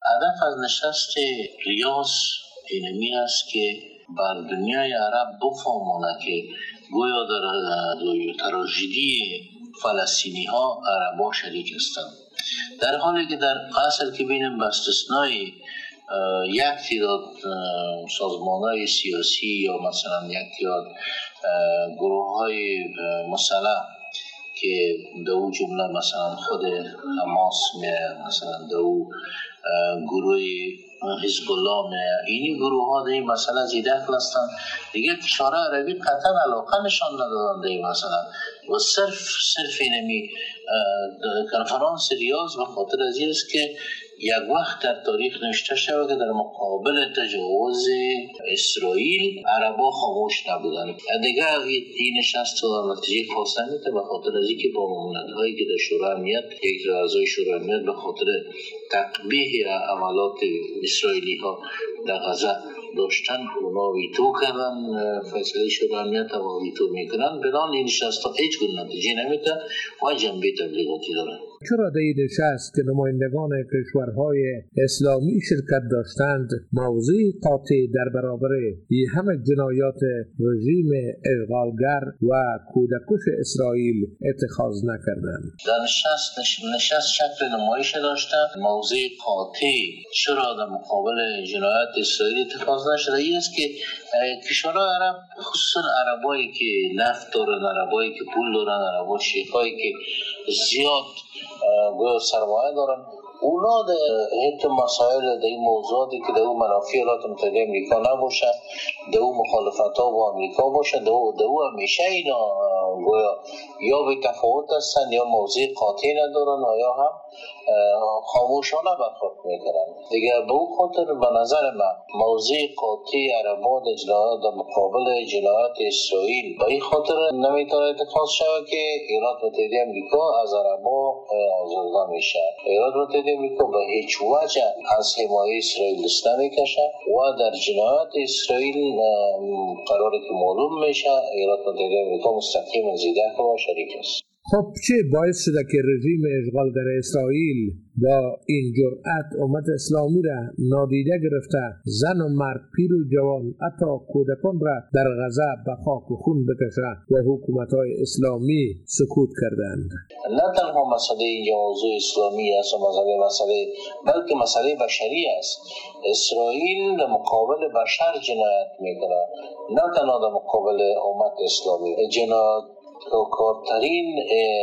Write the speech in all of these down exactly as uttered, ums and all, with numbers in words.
هدف از نشست ریاض اینمی است که بر دنیای عرب بفهمونه که گویا در تراژدی فلسطینی ها عرب ها شریک هستند، در حالی که در اصل که بینیم به استثنای یک تعداد سازمان های سیاسی یا مثلا یک تعداد گروه های مسلح که دو جمله مثلا خود حماس می مثلا دو گروه حزب الله می اینی گروه ها در این مسئله زیده هستند، دیگه کشورهای عربی قطعا علاقه نشان ندادن در این مسئله و صرف صرف اینمی کنفرانس ریاض به خاطر از این است که یک وقت در تاریخ نوشته شود که در مقابل تجاوز اسرائیل عربا خاموش نبودن. دیگه این نشست و نتیجه خاصه نیست به خاطر از اینکه با ممانعت‌هایی که در شورای امنیت یک اعضای شورای امنیت به خاطر تقبیح عملات اسرائیلی ها در غزه داشتن اونا ویتو کردن، فیصله شورای امنیت و ویتو میکنن، بنان این نشست ها هیچ گونه نتیجه نمیده و جنبه تبلیغاتی داره. چرا در این نشست که نمایندگان کشورهای اسلامی شرکت داشتند موضوع قاطع در برابر این همه جنایات رژیم اشغالگر و کودکش اسرائیل اتخاذ نکردند؟ در نشست نشست شکل نمایش داشته، موضوع قاطع چرا در مقابل جنایات اسرائیل اتخاذ نشده این است که کشورهای عرب خصوصا عربایی که نفت دارن، عربایی که پول دارن، عربای شیخایی که زیاد و سرمایه دارن، اونا در حتی مسائل در این موضوعاتی که در اون منافع ایالات متحده امریکا نباشه، در اون مخالفت ها با امریکا باشه، در اون همیشه اینا گویا یا به تفاوت هستن یا موضوع قاطع ندارن و یا هم خاموشانه برخورد میکنن. دیگه به اون خاطر به نظر من موضوع قاطع عربا در جنایات در مقابل جنایات اسرائیل به این خاطر نمیتونه اتخاذ شود که ایالات متحده امریکا از عربا آزرده میشه. ایالات متحده امریکا به هیچ وجه از حمایه اسرائیل دست نمیکشه و در جنایات اسرائیل قراره که معلوم میشه ایالات متحده امریکا مستقیما زیده و شریک است. خب چه باعث شده که رژیم اشغالگر اسرائیل با این جرأت امت اسلامی را نادیده گرفته زن و مرد، پیر و جوان، حتی کودکان را در غزه به خاک و خون بکشه و حکومت‌های اسلامی سکوت کردند؟ نه تنها مسئله اینجا موضوع اسلامی است و مسئله مسئله بلکه مسئله بشری است. اسرائیل در مقابل بشر جنایت میکنه، نه تنها در مقابل امت اسلامی. جنایت کارترین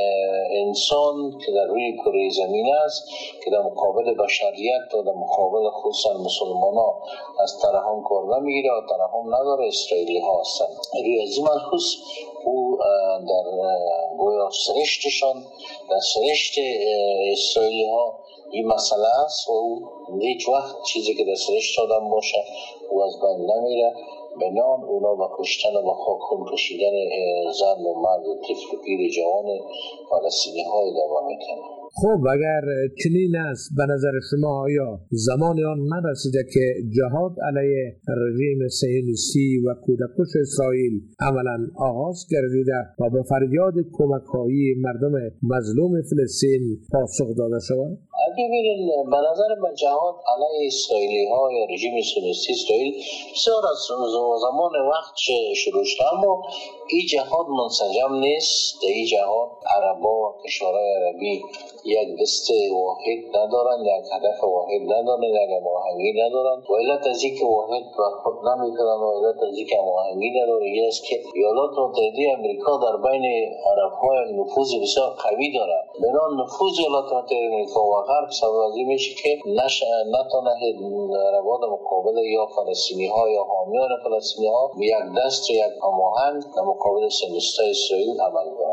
انسان که در روی کره زمین است که در مقابل بشریت و در مقابل خصوصا مسلمان ها از ترحم کار نمیگیره و ترحم نداره اسرائیلی ها هستن. روی از این ملحوظ او در گویا سرشتشان در سرشت اسرائیلی ها این مسئله است و او هیچ وقت چیزی که در سرشت آدم باشه او از بین نمیره. بنان اونا با کشتن و با خاک خون کشیدن زن و مرد و طفل و پیر جوان فلسطینی های ادامه میکنه. خب اگر چنین است به نظر شما آیا زمان آن نرسیده که جهاد علیه رژیم صهیونیستی و کودکش اسرائیل عملا آغاز گردیده و به فریاد کمک‌خواهی مردم مظلوم فلسطین پاسخ داده شود؟ اگه ببینید به نظر من جهاد علیه اسرائیلی ها یا رژیم صهیونیستی اسرائیل بسیار از زمان وقت شروع شده، اما این جهاد منسجم نیست. این جهاد عربا و کشورهای عربی یک دست واحد ندارن، یک هدف واحد ندارن، یک هماهنگی ندارن و علت از اینکه واحد برخورد نمیکنن و علت از اینکه هماهنگی نداره این است که ایالات متحده امریکا در بین عرب‌ها نفوذ بسیار قوی داره. بنابراین نفوذ ایالات متحده امریکا و غرب سبب از این میشه که نتونه عرب‌ها در مقابل یا فلسطینی ها یا حامیان فلسطینی ها یک دست و یک هماهنگ در مقابل صهیونیست‌های اسرائیل عمل کنند.